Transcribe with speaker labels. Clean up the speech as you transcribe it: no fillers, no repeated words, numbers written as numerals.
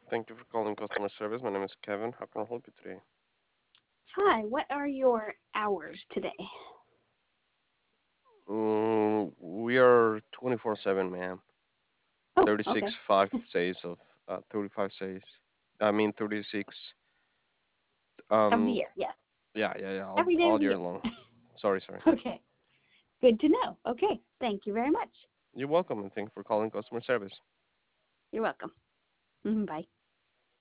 Speaker 1: Thank you for calling customer service. My name is Kevin. How can I help you today?
Speaker 2: Hi, what are your hours today?
Speaker 1: We are 24/7, ma'am.
Speaker 2: Oh,
Speaker 1: 36
Speaker 2: okay.
Speaker 1: 5 days of 35 days. I mean 36
Speaker 2: Of the
Speaker 1: um
Speaker 2: year, yes.
Speaker 1: yeah,
Speaker 2: Every day of
Speaker 1: all
Speaker 2: the
Speaker 1: year
Speaker 2: year.
Speaker 1: long. Sorry.
Speaker 2: Okay, good to know. Okay, thank you very much.
Speaker 1: You're welcome and thank you for calling customer service.
Speaker 2: You're welcome. Bye.